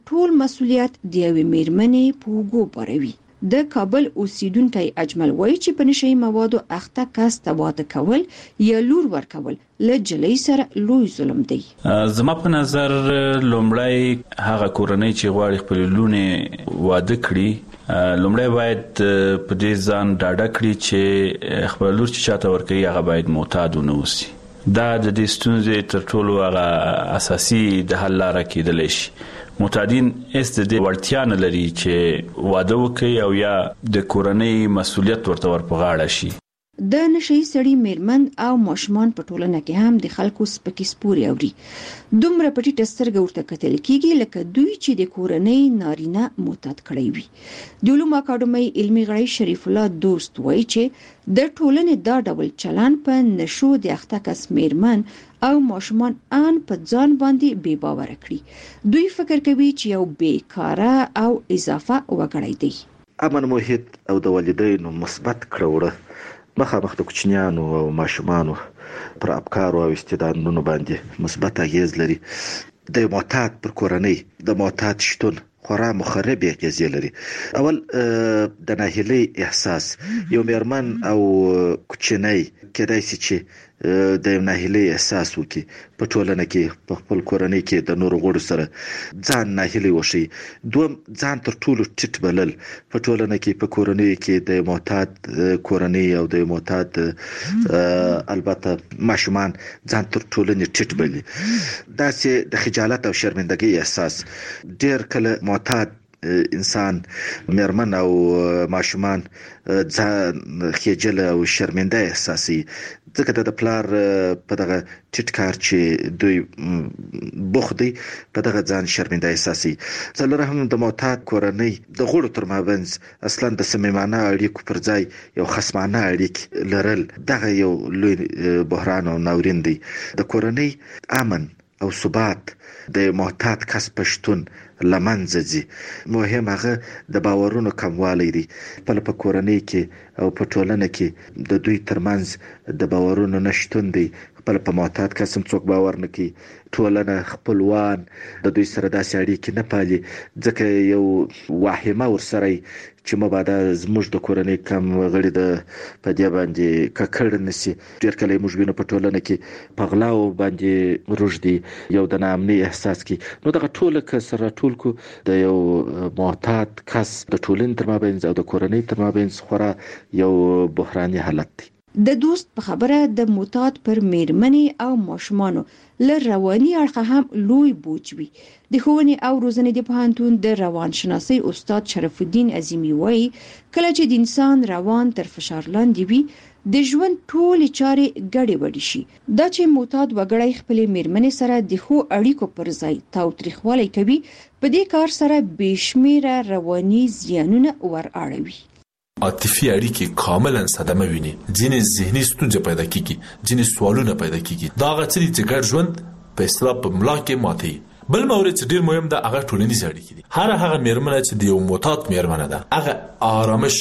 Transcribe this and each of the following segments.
ټول مسؤلیت د یوې میرمنې په اوږو باروي. د کابل اوسیدونکی اجمل وایي چې په نشهیي موادو اخته کس ته واده کول یا لور ورکول له جلۍ سره لوی ظلم دی. زما په نظر لومړی هغه کورنۍ چې غواړي خپل لونې واده کړي لومړی باید په دې ځان ډاډه کړي چې خپل لور چې چاته ورکوي هغه باید معتاد ونه اوسي. دا د دې ستونزې تر ټولو هغه اساسي د حل لاره کېدلی شي. معتادین هیڅ د دې وړتیا نه لري چې واده وکړي او یا د کورنۍ مسؤلیت ورته ور په غاړه شي. د نشهیي سړي میرمن او ماشومان په ټولنه کې هم د خلکو سپکې سپورې اوري. دومره په ټیټه سترګه ورته کتل کېږي لکه دوی چې د کورنۍ نارینه معتاد کړی وي. د علومو اکاډمۍ علمي غړی شریف الله دوست وایي چې د ټولنې دا ډول چلن په نشو د اخته کس میرمن او ماشومان ان په ځان باندې بې باوره کړي. دوی فکر کوي چې یو بیکاره او اضافه وګړی دی. امن محیط او د والدینو مثبت کړوړه مخامخ د کوچنیانو او ماشومانو پر افکارو او استعدادونو باندې مثبت اغیز لري. د معتاد پر کورنۍ د معتاد شتون خورا مخرب اغیزې لري. اول د ناهیلۍ احساس یو میرمن او کوچنۍ کېدای شي چې د ناهیلۍ احساس وکړي په ټولنه کې په خپل کورنۍ کې د نورو غړو سره ځان ناهیلۍ وشي. دوم ځان تر ټولو ټیټ بلل په ټولنه کې په کورنۍ کې د معتاد کورنۍ او د معتاد البته ماشومان ځان تر ټولنې ټیټ بلي. دا چې د خجالت او شرمندګۍ احساس ډېر کله معتاد انسان میرمن او ماشومان ځان خجل او شرمنده احساسي ځکه د پلار په دغه ټیټ کار چې دوی بوخ دی په دغه ځان شرمنده احساسي. څلورم د معتاد کورنۍ د غړو تر مابینځ اصلا د صمیمانه اړیکو پر ځای یو خصمانه اړیکې لرل دغه یو لوی بحران او ناورین دی. د کورنۍ امن او ثبات د معتاد کس پښتون لمنځه ځي. مهم هغه د باورونو کموالی دی. په کورنۍ کې او په ټولنه کې د دوی ترمنځ د باورونو نشتون دی. خپل په معتاد کس هم څوک باور نه کوي. ټولنه خپلوان د دوی سره داسې اړیکې نه پالي ځکه یو واهمه ورسره چې مبادا زموږ د کورنۍ کم غړي د په دې باندې ککړ نسی. ډېر کله موږ وینو په ټولنه کې په غلاو باندې روږدي یو د ناامنۍ احساس کی. نو دغه ټول کسره ټول کو د یو معتاد کس د ټولنې تر مابینځ او د کورنۍ تر مابینځ خورا یو بحراني حالت دی. د دوست په خبره د معتاد پر میرمنې او ماشومانو له رواني اړخه هم لوی بوج وي. د ښوونې او روزنې د پوهنتون د روانشناسۍ استاد شرف الدین عظیمي وایي کله چې د انسان روان تر فشار لاندې وي د ژوند ټولې چارې ګډې وډې شي. دا چې معتاد وګړی خپلې میرمنې سره د ښو اړیکو پر ځای تاوتریخوالی کوي په دې کار سره بې شمیره رواني زیانونه ور اړوي. عاطفي اړیکې کاملا صدمه ویني. ځینې ذهني ستونزې پیدا کیږي، ځینې سوالونه پیدا کیږي. دا هغه څه چې ګډ ژوند په اصطلاح په ملا کې ماتي. بل مورد چې ډیر مهم ده هغه ټولنیز اړیکې دي. هغه میرمنه چې د یو معتاد میرمنه ده هغه آرامش،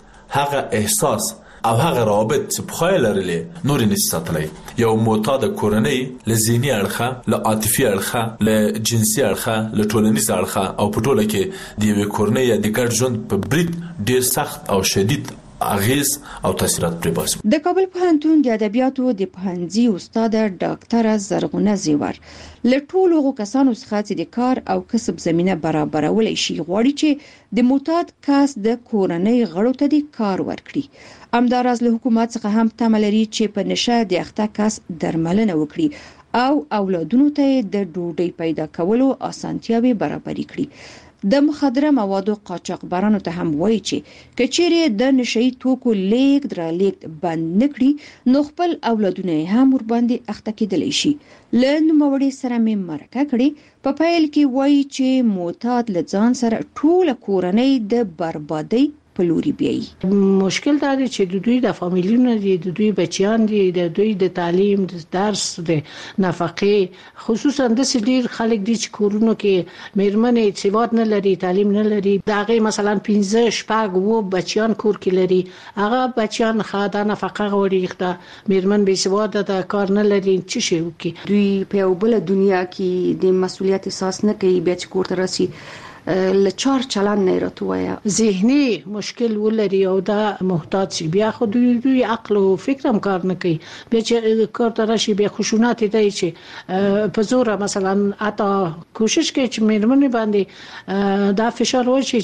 هغه احساس او هغه رابط چې بخای لرلې نور نشي ساتلی. یو معتاد کورنۍ له ذهني اړخه، له عاطفي اړخه، له جنسي اړخه، له ټولنیز اړخه او په ټوله کې د یوې کورنۍ د ګډ ژوند په برید ډیر سخت او شدید اغیز او تاثیرات پرې باسي. د کابل پوهنتون د ادبیاتو د پوهنځي استاد ډاکټره زرغونه زیور له ټولو کسانو څخه چې د کار او کسب زمينه برابرولای شي غواړي چې د معتاد کس د کورنۍ غړو ته د کار ورکړي. همداراز له حکومت څخه هم تمه لري چې په نشه د اخته کس درملنه وکړي او اولادونو ته د ډوډۍ پیدا کولو اسانتیاوي برابرې کړي. د مخدره موادو قاچاقبرانو ته هم وایي چې کچېرې د نشئی توکو لیږد را لیږد بند نکړي نو خپل اولادونه هم ور باندې اخته کېدلی شي. له نوموړي سره مې مرکه کړې. په پیل کې وایي چې معتاد له ځان سره ټوله کورنۍ د بربادۍ په لوري بیایي. مشکل دا دی چې د دوی د فامیلونو دي، د دوی بچیان دي، د دوی د تعلیم، د درس، د نفقې، خصوصا د سړي خلک دي چې کورونو کې میرمنې سواد نه لري، تعلیم نه لري، داغه مثلا 15 شپږ وو بچیان کور کې لري، هغه بچیان خاطر نفقه غوړي، دا میرمن به سواد د کار نه لري، څه شي وکي. دوی په بل دنیا کې د مسولیت احساس نه کوي، بیا چې کور ته راسي لچار چلن نه راتویا، ذهني مشکل ولري او دا محتاج شي، بیا خو دوی عقل او فکر هم کار نه کوي، بیا چې کار ته راشي بیا خشونت دی چې په زور مثلا اته کوشش کوي چې میرمنې باندې دا فشار وشي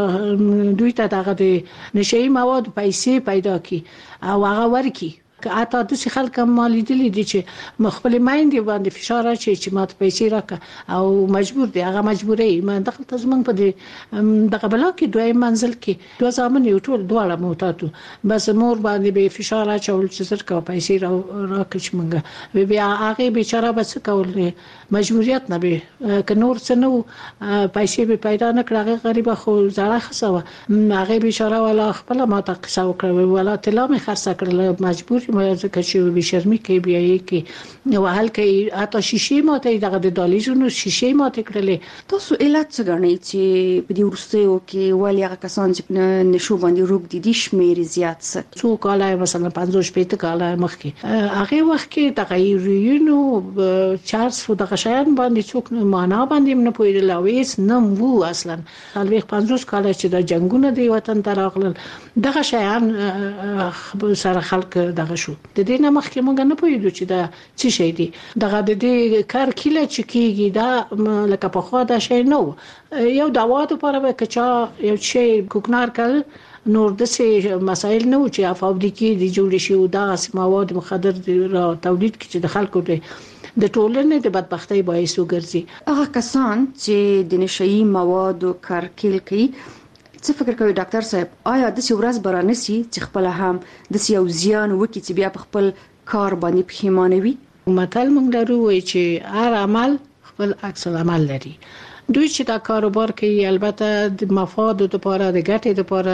چې دوی ته دغه د نشئی مواد پیسې پیدا کی او هغه ورکی. که اته د خلک مالی دي چې مخبل مایندې باندې فشار اچي چې ماته پیسې راکړه او مجبور دي، هغه مجبورې ما دخل تزمن په دغه بلا کې دوی منزل کې دوه ځامن یو ټول دواړه موتاتو، بس مور باندې به فشار اچول چې زرکه پیسې راکړي مونږ بیا هغه بیچاره بس کول مجبوریت نه به ک نور څه نو پیسې به پیدا نه کړه، غریب خو زړه خسوه، هغه بیچاره ولا خپل ماته قصه وکړه ولا تلامه خرڅ کړل، مجبور ځکه چې به شرمې کوي بیا یې کې نو حل کوي، اته شیشې ماته دغه د دالیزونو شیشې ماته کړلې. تاسو علت څه غواړئ چې په دې ورستیو کې ولې هغه کسان چې نشو باندې روغ دي شمیر زیات څه څو کاله مثلا 50 کاله مخکې هغه وخت کې تغیرونو چارس و دغه شیان باندې څوک معنا باندې نه پوهیدل او هیڅ نه وو اصلا. الوی 50 کاله چې د جنگونو دی وطن ته راغلل دغه شیان سره خلک دغه شو، د دې نه مخکې مونږ نه پوهیدو چې دا څه شي دی، دغه د دې کار کله چې کیږي دا لکه په خوا دا شی نو یو دوا لپاره به کچا یو شی کوکنار کړ نور د څه مسائل نه و چې فابریکې دی جوړ شي او دا مواد مخدر را تولید کړي چې د خلکو د ټولنې د بدبختۍ باعث وګرځي. هغه کسان چې د نشئی مواد او کارکل کوي څه فکر کوي ډاکټر صاحب، آیا د ورځ برانسي چې خپل هم د یو زیان وکړي چې بیا په خپل کار باندې پښیمانه وي؟ متل مونږ درو وایي چې هر عمل خپل عکس العمل لري. دوی چې دا کاروبار کوي البته د مفاد لپاره، د ګټې لپاره،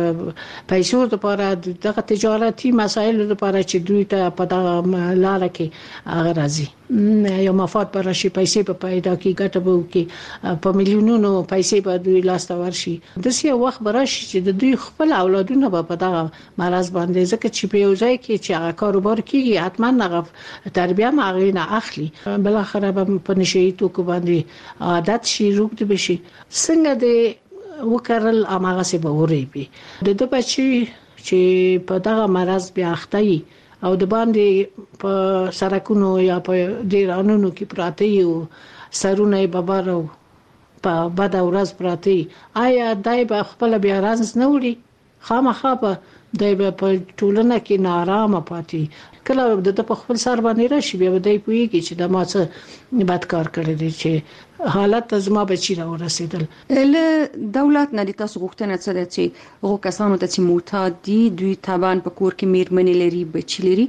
د پیسو لپاره، دغه تجارتي مسایل لپاره چې دوی ته په دغه لار کې هغه راځي یو مفاد پر شي، پیسې په پیدا کې ګټه به کې په میلیونونو پیسې به دوی لاسته ورشي. د څه وخت براشي چې د دوی خپل اولادونه په دغه مرز باندې ځکه چې په یو ځای کې چې هغه کاروبار کوي حتما هغه تربیه ماغې نه اخلي، بل اخر به په نشئی توکو باندې عادت شي، روغ دي بشي، څنګه د وکړل اماغه سي به وريبي د بچي چې په دغه مرز بیا اخته او د باندې په سرکونو یا په ډیرانونو کې پراته یو سرونه ببارو په بد ورځ پراته، آیا دای په خپل بیا راز نه وړي؟ خامخا په دای په ټولنه کې نارامه پاتې، کله د په خپل سر باندې راشي بیا دای پويږي چې د ماڅه بد کار کړی دی چې حالت زما بچی را ورسېدل. له دولت نه د تاسو غوښتنه څه ده چې هغه کسانو ته چې معتاد دي دوی طبعا په کور کې میرمنې لري، بچی لري،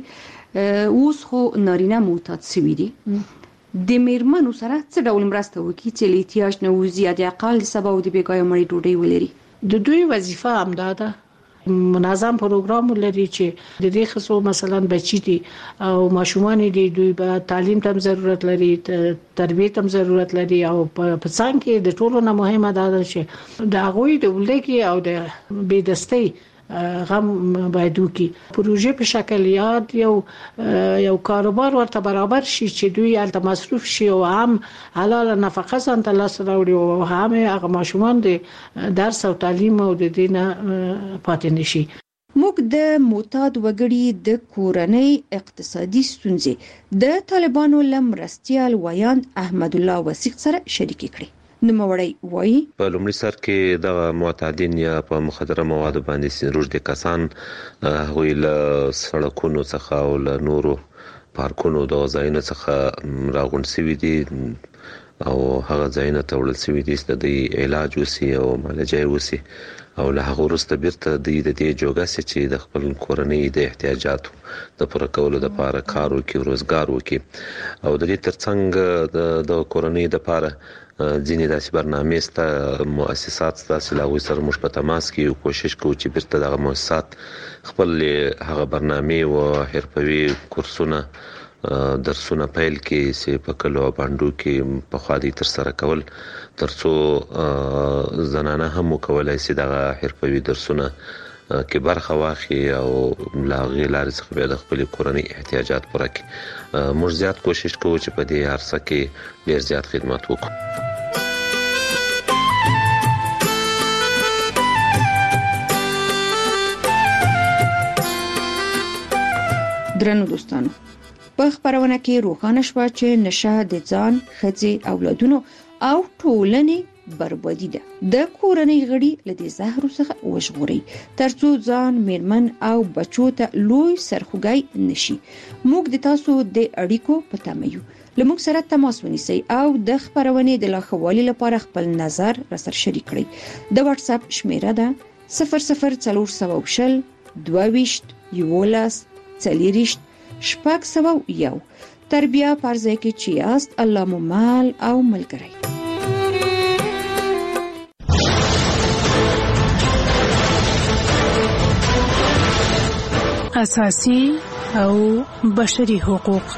اوس خو نارینه معتاد شوي دي، د میرمنو سره څه ډول مرسته وکړي چې له احتیاج نه وځي یا د اقل د سبا او د بیګای مړی ډوډۍ ولري؟ د دوی وظیفه همدا ده، منظم پروګرام لري چې د دې خصو مثلا بچی دي او ماشومان دي، دوی به تعلیم ته ضرورت لري، تربیه ته ضرورت لري او په څنګه کې د ټولو نه مهمه ده چې د هغوی د ولګي او د بيدستۍ غم باید وکي پروژه په شکل یاد یو کاروبار ورته برابر شي چې دوی الته مصروف شي او هم حلال نفقه ځان ته لاس راوړي او هم هغه ماشومان د درس او تعلیم او د دینه پاتې نشي. موږ د معتاد وګړي د کورنۍ اقتصادي ستونزې د طالبانو لمرستيال ویان احمد الله وسیق سره شریک کړي. نوموړی وایي په لومړي سر کې د معتادین یا په مخدره موادو باندې روږدي کسان هغوی له سړکونو څخه او له نورو پارکونو د ځایونو څخه راغونډ شوي دي او هغه ځایونه ته وړل شوي دي چې د علاج وسی او معالجه وسی او له هغه وروسته بیرته د دې جوګه چې د خپل کورنۍ د احتیاجاتو د پوره کولو لپاره کار وکړي، روزګار وکړي او د دې ترڅنګ د کورنۍ لپاره ځینې داسې برنامې سته مؤسسات سته چې لا غوي سره موږ په تماس کې کوشش کوو چې بیرته دغه مؤسسات خپل هغه برنامې او حرفوي کورسونه درسونه پیل کې چې په کلو باندې کې په خادي تر سره کول ترڅو زنانه هم کولای شي دغه حرفوي درسونه کې برخه واخلي او لا غیلار څخه به د خپل کورنۍ احتیاجات پوره کړي. موږ زیات کوشش کوو چې په دې عرصه کې ډیر زیات خدمات وکړو. درنو دوستانو، په خبرونه کې روښانه شوه چې نشه د ځان، ښځې، اولادونو او ټولنې بربادي ده. د کورنۍ غړي له دې زهرو څخه وژغوري ترڅو ځان، میرمن او بچو ته لوی سرخوږی نشي. موږ د تاسو د اړیکو په تمه یو. له موږ سره تماس ونیسئ او د خبرونې د لاښوالي لپاره خپل نظر راسره شریک کړئ. د واتس اپ شمیره ده 00420 22 11 40 601. تربیه پرځای کې چې یاست، الله مو مال او ملګری. اساسي او بشري حقوق.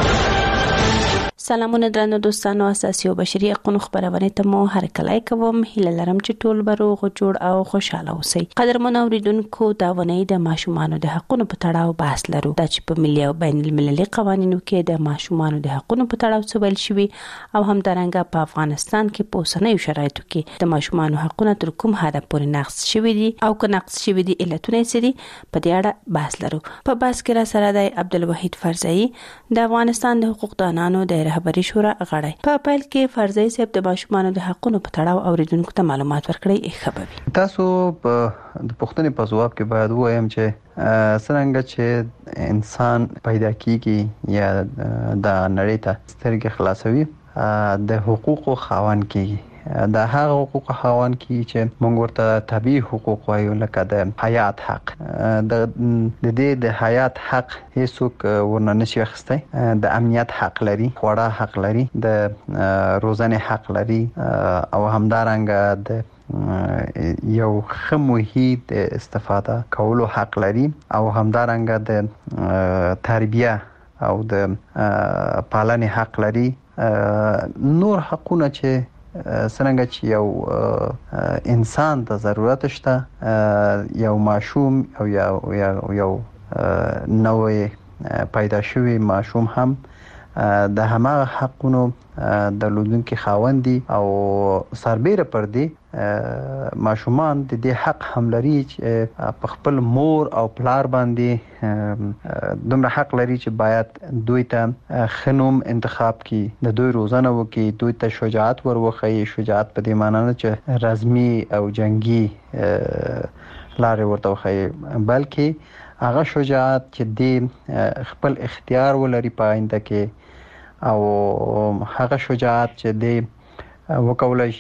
سلامونه درنو دوستانو، اساسي او بشري حقوقو خبرونه ته مو هر کله کوم. هیله لرم چې ټول به روغ جوړ او خوشاله اوسئ. قدرمن اوریدونکو، دا ونې د ماشومانو د حقوقو په تړاو بحث لرو. دا چې په ملي او بین المللي قوانینو کې د ماشومانو د حقوقو په تړاو څه ویل شوی او همدارنګه په افغانستان کې په اوسنیو شرایطو کې د ماشومانو حقوقو تر کوم حد پورې نقض شوی دي او که نقض شوی دي علتونه یې دي، په دې اړه بحث لرو. په بحث کې را سره د عبدالوحید فرزایی د افغانستان د حقوقدانانو د رهبری شورا غړی. په پیل کې فرزای صاحب د ماشومانو د حقوقو په تړاو اوریدونکو ته معلومات ورکړي. خبري تاسو د پښتنې په ځواب کې باید وایم چې څنګه چې انسان پیدا کیږي یا د نړۍ ته سترګې خلاصوي د حقوقو خاوند کیږي. د هغه حقوق خاوند کی چې موږ ورته طبيعي حقوق وایو، لکه د حیات حق. د حیات حق هیڅوک ورنه نشي اخیستی. د امنیت حق لري، خوړه حق لري، د روزنې حق لري او همدارنګه د یو ښه محیط استفاده کولو حق لري او همدارنګه د تربیه او د پالنې حق لري. نور حقونه چې څنګه چې یو انسان ته ضرورت شته، یو ماشوم او یو نوې پیدا شوی ماشوم هم د همغه حقونو د لودونکو خاوند دي او سربېره پر دې ماشومان د دې حق هم لري چې په خپل مور او پلار باندې دومره حق لري چې باید دوی ته خنوم انتخاب کړي، د دوی روزنه وکړي، دوی ته شجاعت ورخی. شجاعت په دې معنی نه چې رزمي او جنگي لارې ورته وخی، بلکې هغه شجاعت چې د خپل اختیار ولري په آینده کې او هغه شجاعت چې د وکولای